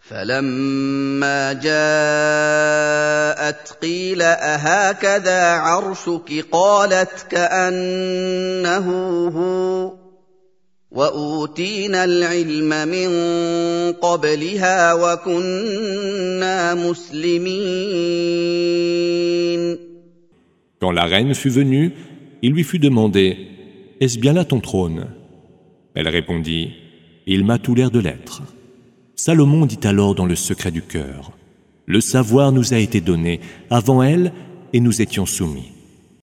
فلما جاءت قيل أهكذا عرشك قالت كأنه هو وأوتينا العلم من قبلها وكنا مسلمين. Quand la reine fut venue, il lui fut demandé « Est-ce bien là ton trône ?» Elle répondit « Il m'a tout l'air de l'être. » Salomon dit alors dans le secret du cœur « Le savoir nous a été donné avant elle et nous étions soumis. »